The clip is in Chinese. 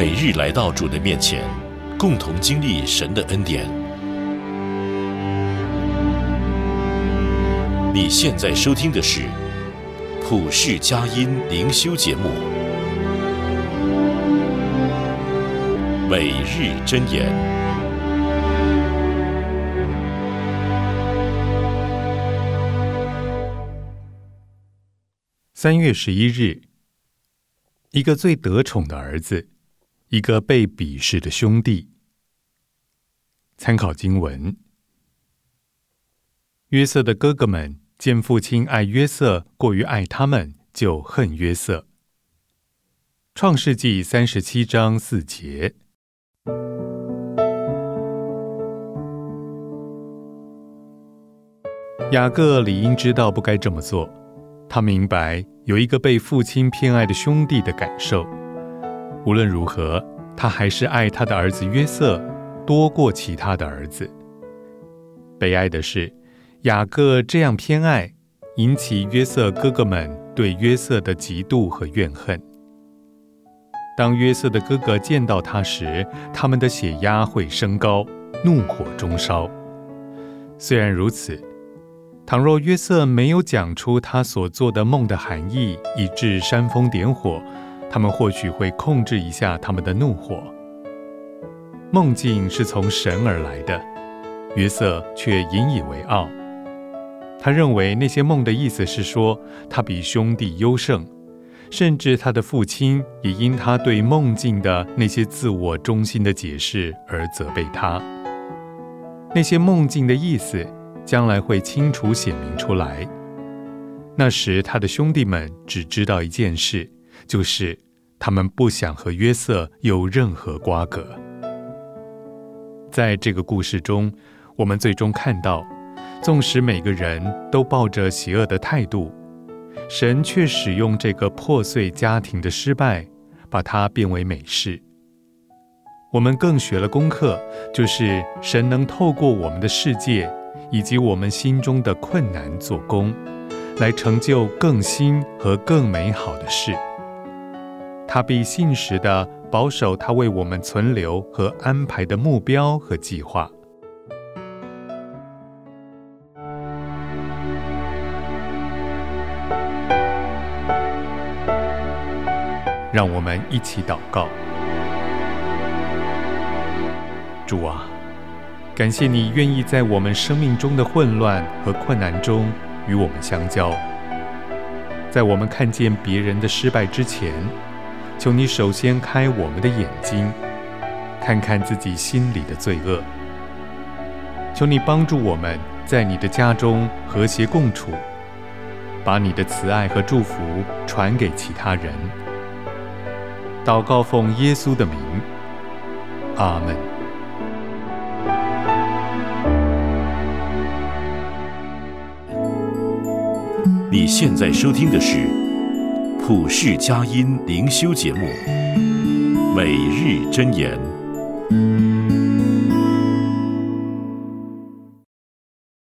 每日来到主的面前，共同经历神的恩典。你现在收听的是普世佳音灵修节目，每日箴言。 3月11日，一个最得宠的儿子，一个被鄙视的兄弟。参考经文：约瑟的哥哥们见父亲爱约瑟过于爱他们，就恨约瑟。创世纪37章4节。雅各理应知道不该这么做，他明白有一个被父亲偏爱的兄弟的感受。无论如何，他还是爱他的儿子约瑟多过其他的儿子。悲哀的是，雅各这样偏爱，引起约瑟哥哥们对约瑟的嫉妒和怨恨。当约瑟的哥哥见到他时，他们的血压会升高，怒火中烧。虽然如此，倘若约瑟没有讲出他所做的梦的含义，以致煽风点火，他们或许会控制一下他们的怒火。梦境是从神而来的，约瑟却引以为傲。他认为那些梦的意思是说，他比兄弟优胜，甚至他的父亲也因他对梦境的那些自我中心的解释而责备他。那些梦境的意思将来会清楚显明出来。那时他的兄弟们只知道一件事，就是他们不想和约瑟有任何瓜葛。在这个故事中，我们最终看到，纵使每个人都抱着邪恶的态度，神却使用这个破碎家庭的失败，把它变为美事。我们更学了功课，就是神能透过我们的世界以及我们心中的困难做工，来成就更新和更美好的事。他必信实地保守他为我们存留和安排的目标和计划。让我们一起祷告。主啊，感谢你愿意在我们生命中的混乱和困难中与我们相交。在我们看见别人的失败之前，求你首先开我们的眼睛，看看自己心里的罪恶。求你帮助我们在你的家中和谐共处，把你的慈爱和祝福传给其他人。祷告奉耶稣的名，阿们。 你现在收听的是普世佳音灵修节目，每日箴言。